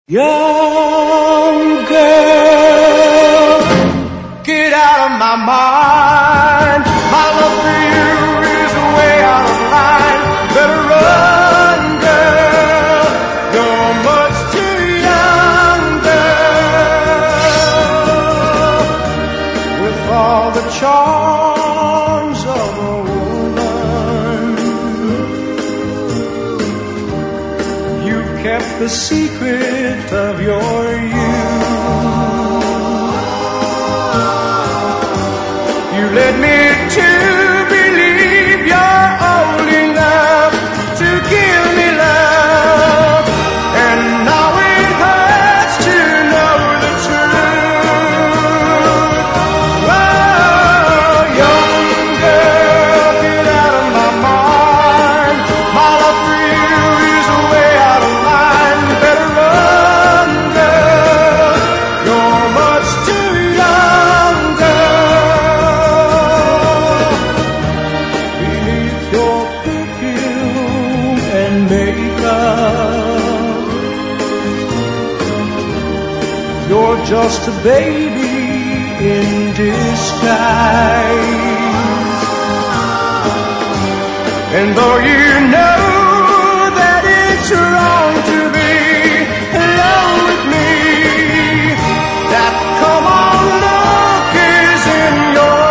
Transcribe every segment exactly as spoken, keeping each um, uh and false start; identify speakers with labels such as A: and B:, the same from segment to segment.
A: Young girl, get out of my mind. My love for you is way out of line. Better run, girl, you're much too young, girl. With all the charms of a woman, you kept the secret of your youth. You led me to believe you're old enough to give me love, and now it hurts to know the truth. Oh, young girl, get out of my mind. My love for you is way out of line. Better run, girl, you're much too young, girl. Beneath your perfume and makeup, you're just a baby in disguise. And though you know that it's wrong to be alone with me, that come on look is in your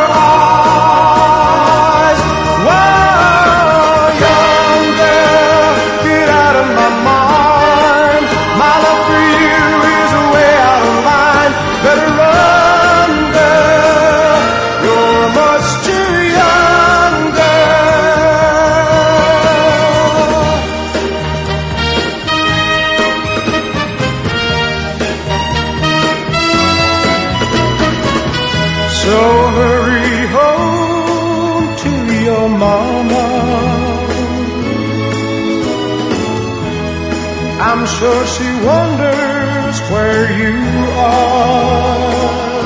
A: eyes. Whoa, young girl, get out of my mind. My love for you is way out of line. Better run, girl, you're much too young, girl. So hurry home to your mama. I'm sure she wonders where you are.